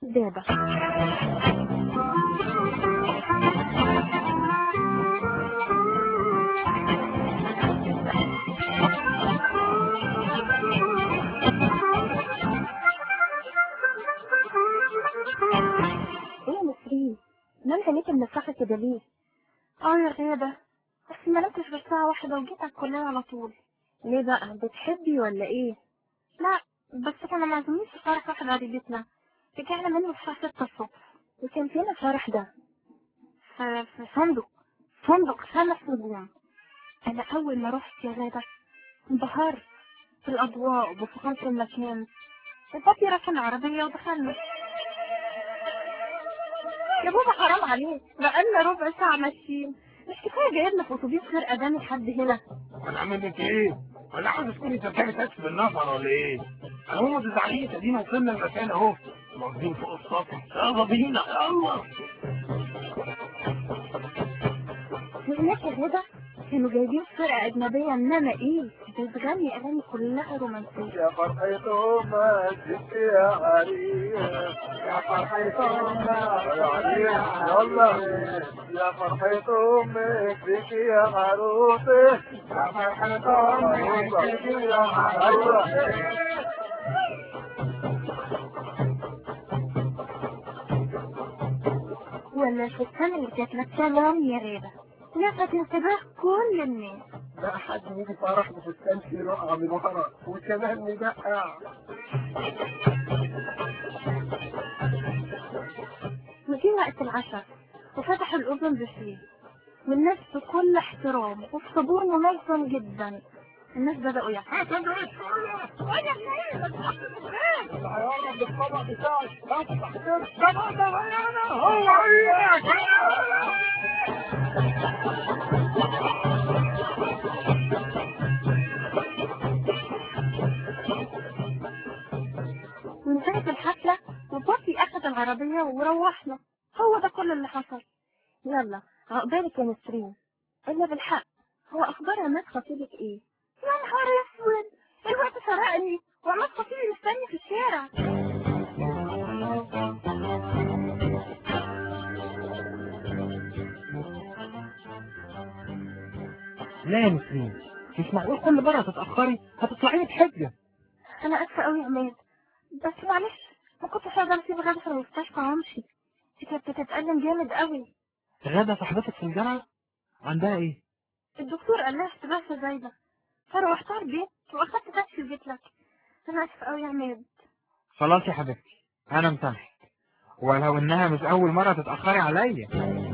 كدابة. ايه يا نسرين، مالها عينيكي منفخة كده ليه؟ يا غادة، بس ما نمتش غير ساعة واحدة وجيت على الكلية على طول. ليه بقى، بتحبي ولا ايه؟ لا، بس كنا معزومين في فرح واحد قريبتنا، رجعنا منه الساعة 6 الصبح. وكان فين الفرح ده؟ في فندق 5 نجوم. أنا أول ما رحت يا غادة انبهرت بالأضواء وبفخامة المكان. البابي ركن العربية ودخلنا. يا بابا حرام عليك، بقالنا ربع ساعة ماشيين، مش كفاية جايبنا في اتوبيس غير اداني لحد هنا؟ هنعمل لك ايه؟ ولا عاوز تكوني تركبي تاكسي بالنفر ولا ايه؟ انا ما تزعليش، ادينا وصلنا المكان اهو، واخدين فوق السطح، يلا بينا يلا. هناك يا هدى كانوا جايبين فرقة أجنبية، إنما إيه، بتغني أغاني كلها رومانسية. يا فرحتهم مجدك يا عريس، يا فرحتهم يا عريس، يلا يا فرحتهم مجدك يا عروسي، يا فرحتهم مجدك يا عروسي. ولا الفستان اللي كانت لابساه لام يا غادة لفت انتباه كل الناس. لا حد يجي فرح بفستان فيه رقعة من ورا وكمان مدقع. وجي وقت العشاء وفتحوا الأذن بفيه، والناس بكل احترام وبصبور مميز جدا الناس بدأوا يحكوا. العيارة بالطبق بتاعك افتح كده، ده انا هو اياك. وانتهت الحفلة وبابي أخذ العربية وروحنا. هو ده كل اللي حصل. يلا عقبالك يا نسرين. إلا بالحق، هو أخبار عماد خطيبك إيه؟ يا نهار أسود، الوقت سرقني وعماد خطيبي مستني في الشارع. لا يا نسرين، مش معقول كل مرة تتأخري هتطلعي بحجة. أنا آسفة أوي يا عماد، بس معلش ما كنتش هقدر أسيب غدا في المستشفى وأمشي. دي كانت بتتألم جامد أوي. غادة صاحبتك في الجامعة عندها ايه؟ الدكتور قال لها اشتباه زايدة، فروحتها البيت وأخدت تاكسي وجيت لك. أنا آسفة أوي يا عماد. خلاص يا حبيبتي، انا مسامحك، ولو انها مش اول مرة تتأخري عليا.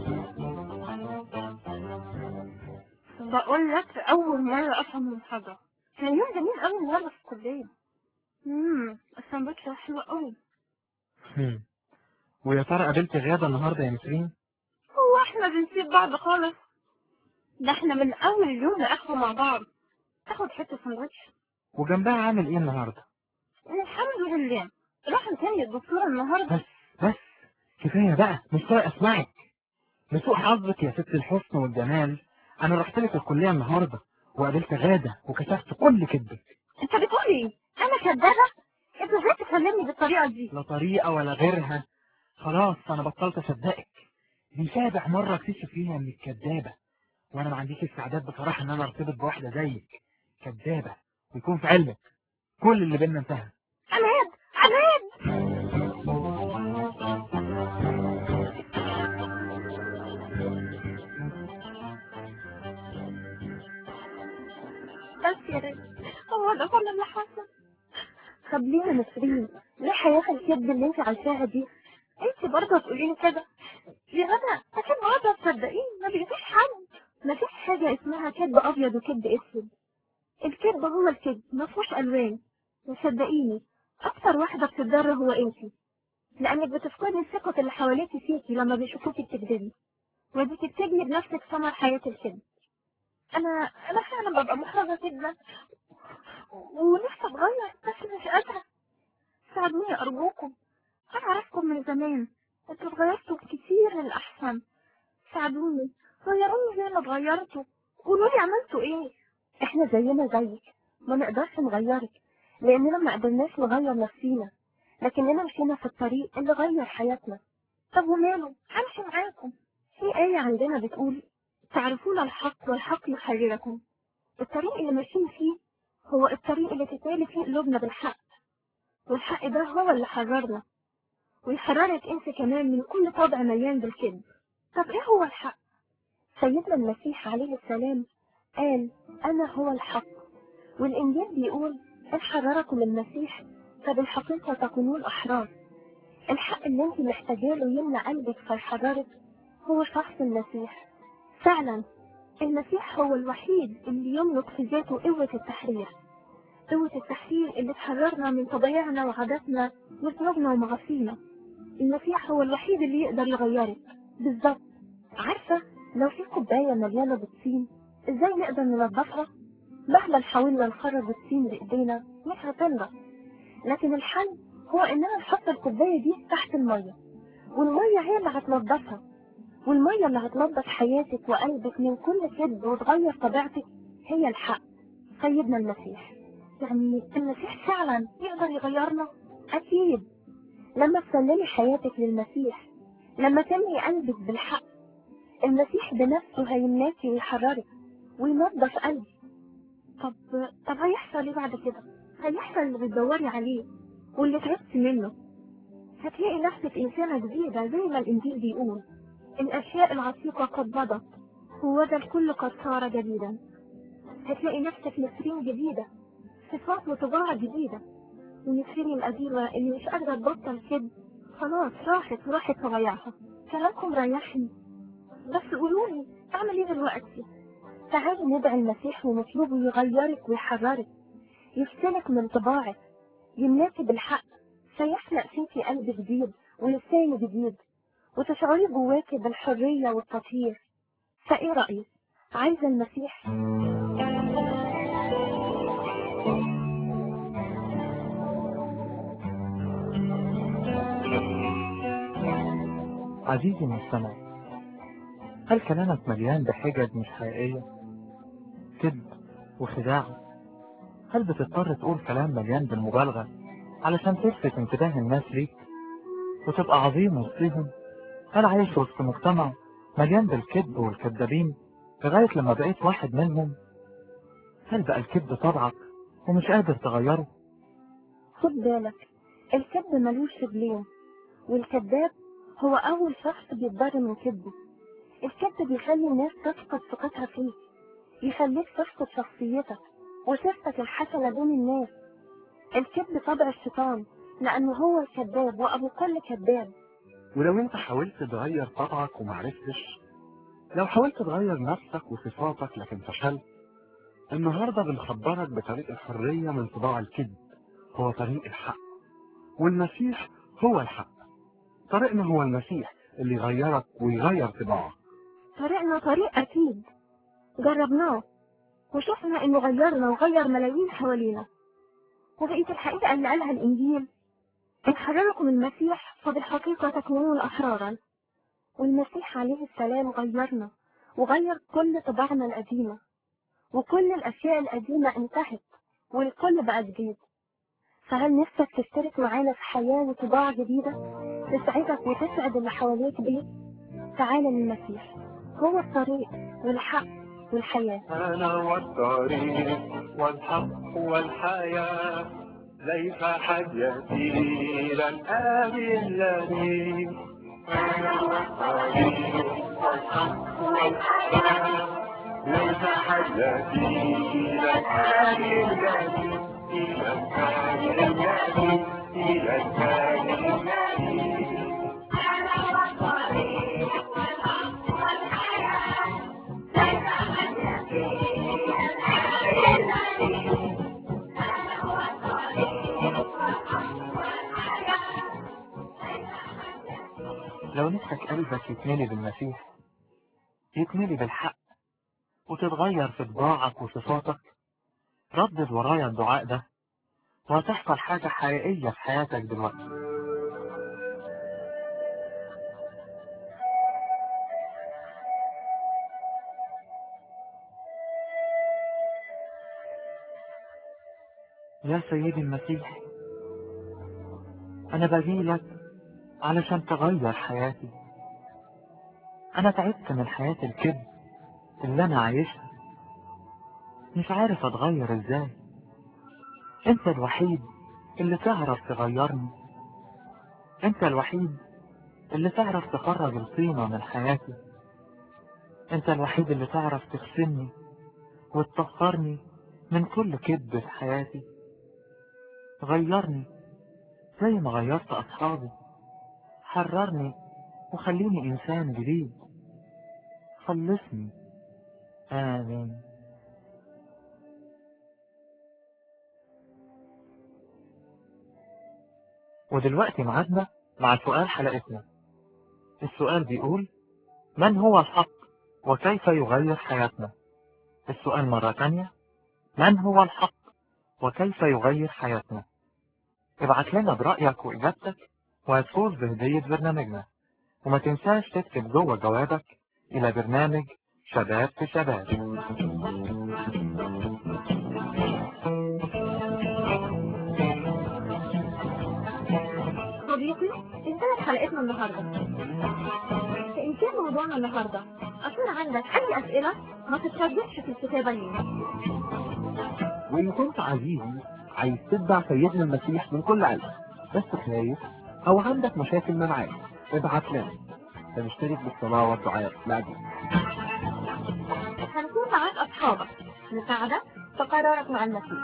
بقول لك أول مرة أفهم المحاضرة، كان يوم جميل أوي النهاردة في الكلية. السندوتش حلو أوي. هم. ويا ترى قابلت غادة النهاردة يا نسرين؟ هو احنا بنسيب بعض خالص؟ ده احنا من أول اليوم لآخره مع بعض. تاخد حتة سندوتش؟ وجنبها عامل ايه النهاردة؟ الحمد لله، راح تاني الدكتور النهاردة. بس كفاية بقى، مش طايق اسمعك. لسوء حظك يا ست الحسن والجمال، انا رحت لك الكلية النهاردة وقابلت غادة وكشفت كل كذبك. انت بتقول ايه؟ انا كدابة؟ انت ازاي تكلمني بالطريقة دي؟ لا طريقة ولا غيرها، خلاص انا بطلت اصدقك. دي سابع مرة اكتشف فيها انك كدابة، وانا ما عنديش استعداد بصراحة ان انا ارتبط بواحدة زيك كدابة ويكون في علمك كل اللي بينا انتهى. عماد، عماد، بس يا ريت، هو ده كل اللي حصل. طب ليه يا نسرين؟ ليه حياة الكذب اللي انت عايشاها دي؟ انت برضه تقولي لي كده؟ يا غدا اكيد برضه تصدقيني، ما بيجيش حد. ما فيش حاجة اسمها كذب ابيض وكذب اسود. الكذب هو الكذب، ما فيهوش الوان. وصدقيني اكتر واحدة بتتضر هو انت، لانك بتفقدي ثقة اللي حواليكي فيكي لما بيشوفوكي بتكذبي، ودي تكتبي بنفسك ثمر حياة الكذب. انا فعلا ببقى محرجة جدا ونفسي اتغير بس مش قادرة. ساعدوني ارجوكم، انا اعرفكم من زمان، انتوا اتغيرتوا كتير للاحسن. ساعدوني، غيروني زي ما اتغيرتوا، قولوا لي عملتوا ايه. احنا زينا زيك، ما نقدرش نغيرك لاننا ما قدرناش نغير نفسينا، لكننا مشينا في الطريق اللي غير حياتنا. طب وماله، همشي معاكم. في آية عندنا بتقول: تعرفون الحق والحق يحرركم. الطريق اللي ماشيين فيه هو الطريق اللي تتالي فيه قلوبنا بالحق، والحق ده هو اللي حررنا، ويحررك انت كمان من كل طبع مليان بالكذب. طب ايه هو الحق؟ سيدنا المسيح عليه السلام قال: انا هو الحق. والانجيل بيقول: ان حرركم المسيح فبالحقيقة تكونون احرار. الحق اللي انت محتاجاه له يملى قلبك فيحررك هو شخص المسيح. فعلا المسيح هو الوحيد اللي يملك في ذاته قوة التحرير، قوة التحرير اللي تحررنا من طبيعنا وعاداتنا وذنوبنا ومعاصينا. المسيح هو الوحيد اللي يقدر يغيرك. بالظبط. عارفة، لو في كوباية مليانة بالطين، ازاي نقدر ننظفها؟ مهما حاولنا نخرج الطين بإيدينا مش هتنضف. لكن الحل هو إننا نحط الكوباية دي تحت المية، والمية هي اللي هتنضفها. والمية اللي هتنضف حياتك وقلبك من كل كذب وتغير طبيعتك هي الحق، سيدنا المسيح. يعني المسيح فعلا يقدر يغيرنا؟ أكيد. لما تسلمي حياتك للمسيح، لما تملي قلبك بالحق، المسيح بنفسه هيملاكي ويحررك وينظف قلبك. طب هيحصل ايه بعد كده؟ هيحصل اللي بتدوري عليه واللي تعبت منه. هتلاقي نفسك إنسانة جديدة زي ما الإنجيل بيقول: الأشياء العتيقة قد مضت وذا الكل قد صار جديدا. هتلاقي نفسك نسرين جديدة، صفات وطباع جديدة. ونسرين القديمة اللي مش قادرة تبطل كده خلاص راحت طبيعها. كلامكم ريحني، بس قولولي أعمل إيه دلوقتي؟ تعالي ندعي المسيح ونطلبه يغيرك ويحررك، يفصلك من طباعك، يملاكي بالحق، سيخلق فيكي قلب جديد ولسان جديد، وتشعري جواكي بالحرية والتطهير. فإيه رأيك؟ عايزة المسيح؟ عزيزي المستمع، هل كلامك مليان بحجج مش حقيقية، كذب وخداع؟ هل بتضطر تقول كلام مليان بالمبالغة علشان تلفت انتباه الناس ليك وتبقى عظيم وسطيهم؟ هل عايش وسط مجتمع مليان بالكذب والكذابين لغاية لما بقيت واحد منهم؟ هل بقى الكذب طبعك ومش قادر تغيره؟ خد بالك، الكذب ملوش رجلين، والكذاب هو أول شخص بيتضر من كذبه. الكذب بيخلي الناس تفقد ثقتها فيك، يخليك تفقد شخصيتك وصفتك الحسنة بين الناس. الكذب طبع الشيطان، لأنه هو الكذاب وأبو كل كذاب. ولو انت حاولت تغير طبعك ومعرفتش، لو حاولت تغير نفسك وصفاتك لكن فشلت، النهاردة بنخبرك بطريق الحرية من طباع الكذب، هو طريق الحق. والمسيح هو الحق. طريقنا هو المسيح اللي يغيرك ويغير طباعك. طريقنا طريق أكيد، جربناه وشفنا إنه غيرنا وغير ملايين حوالينا. وبقيت الحقيقة اللي قالها الإنجيل: إن حرركم المسيح فبالحقيقة تكونون أحرارا. والمسيح عليه السلام غيرنا وغير كل طباعنا القديمة، وكل الأشياء القديمة انتهت والكل بقى جديد. فهل نفسك تشترك معانا في حياة وطباع جديدة تسعدك وتسعد اللي حواليك بيه؟ تعالى للمسيح، هو الطريق والحق والحياة. أنا والطريق والحق والحياة، ليس حد يسير الآب الذي. أنا والطريق والحق والحياة، ليس حد يسير الآب الذي، إلى الآب الذي، إلى الآب الذي. أنا والطريق والحق والحياة، ليس حد يسير الآب الذي. أنا والطريق والحق والحياة. لو نفسك قلبك يتملي بالمسيح، يتملي بالحق، وتتغير في طباعك وصفاتك، ردد ورايا الدعاء ده وهتحصل حاجة حقيقية في حياتك دلوقتي. يا سيدي المسيح، أنا بجيلك علشان تغير حياتي. أنا تعبت من حياة الكذب اللي أنا عايشها، مش عارف أتغير إزاي. أنت الوحيد اللي تعرف تغيرني، أنت الوحيد اللي تعرف تخرج الطينة من حياتي، أنت الوحيد اللي تعرف تغسلني وتطهرني من كل كذب في حياتي. غيرني زي ما غيرت أصحابي، حررني وخليني إنسان جديد، خلصني. آمين. ودلوقتي معادنا مع سؤال حلقتنا. السؤال بيقول: من هو الحق وكيف يغير حياتنا؟ السؤال مرة تانية: من هو الحق وكيف يغير حياتنا؟ ابعت لنا برأيك وإجابتك وهتفوز بهدية برنامجنا. وما تنساش تكتب جوه جوابك إلى برنامج شباب في شباب. صديقي، انتهت حلقتنا النهاردة. فإن كان موضوعنا النهاردة أكون عندك أي أسئلة ما تترددش في الكتابة لينا. وإن كنت عزيزي عايز تتبع سيدنا المسيح من كل قلب بس خايف أو عندك مشاكل معاه، ابعت لنا فنشترك بالصلاة والدعاء لأجلك. هنكون معاك أصحابك نساعدك في قرارك مع المسيح.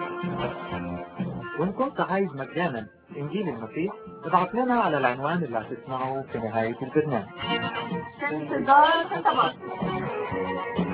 وإن كنت عايز مجانا إنجيل المسيح ابعت لنا على العنوان اللي هتسمعه في نهاية البرنامج. في انتظار خطابات.